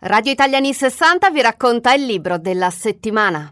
Radio Italia Anni 60 vi racconta il libro della settimana.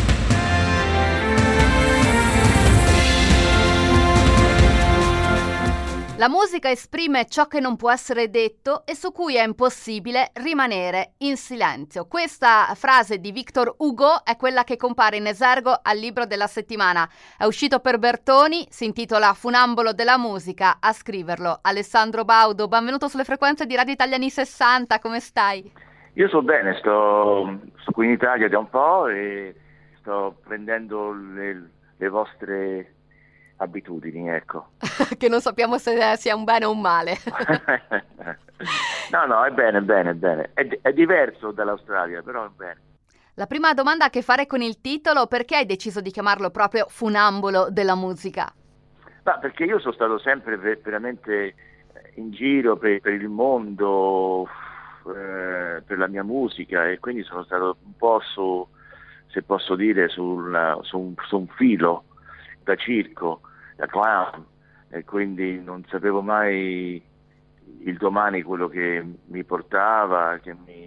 La musica esprime ciò che non può essere detto e su cui è impossibile rimanere in silenzio. Questa frase di Victor Hugo è quella che compare in esergo al libro della settimana. È uscito per Bertoni, si intitola Funambolo della musica. A scriverlo Alessandro Baudo. Benvenuto sulle frequenze di Radio Italia Anni 60, come stai? Io sto bene, sto qui in Italia da un po' e sto prendendo le vostre abitudini, ecco. Che non sappiamo se sia un bene o un male. No, è bene. È diverso dall'Australia, però è bene. La prima domanda ha a che fare con il titolo. Perché hai deciso di chiamarlo proprio Funambolo della musica? Perché io sono stato sempre veramente in giro per il mondo, per la mia musica, e quindi sono stato un po' se posso dire, su un filo da circo, da clown, e quindi non sapevo mai il domani quello che mi portava,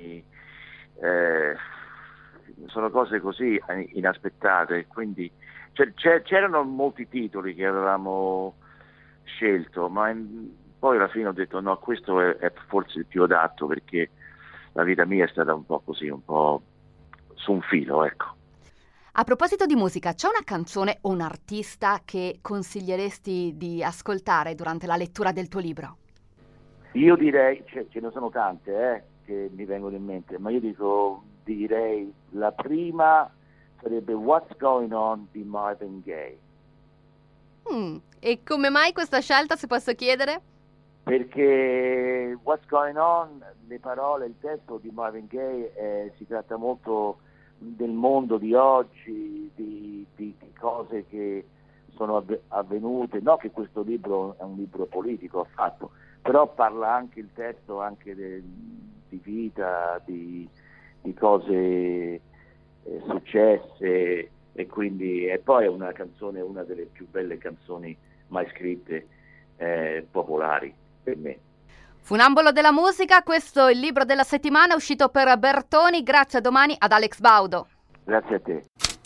sono cose così inaspettate, quindi c'erano molti titoli che avevamo scelto, ma poi alla fine ho detto no, questo è forse il più adatto, perché la vita mia è stata un po' così, un po' su un filo, ecco. A proposito di musica, c'è una canzone o un artista che consiglieresti di ascoltare durante la lettura del tuo libro? Io direi, ce ne sono tante che mi vengono in mente, ma io direi la prima sarebbe What's Going On di Marvin Gaye. E come mai questa scelta, se posso chiedere? Perché What's Going On, le parole, il testo di Marvin Gaye, si tratta molto del mondo di oggi, di cose che sono avvenute. No che questo libro è un libro politico affatto, però parla anche il testo anche di vita, di cose successe, e quindi poi è una canzone, una delle più belle canzoni mai scritte, popolari per me. Funambolo della musica, questo è il libro della settimana uscito per Bertoni. Grazie, a domani ad Alex Baudo. Grazie a te.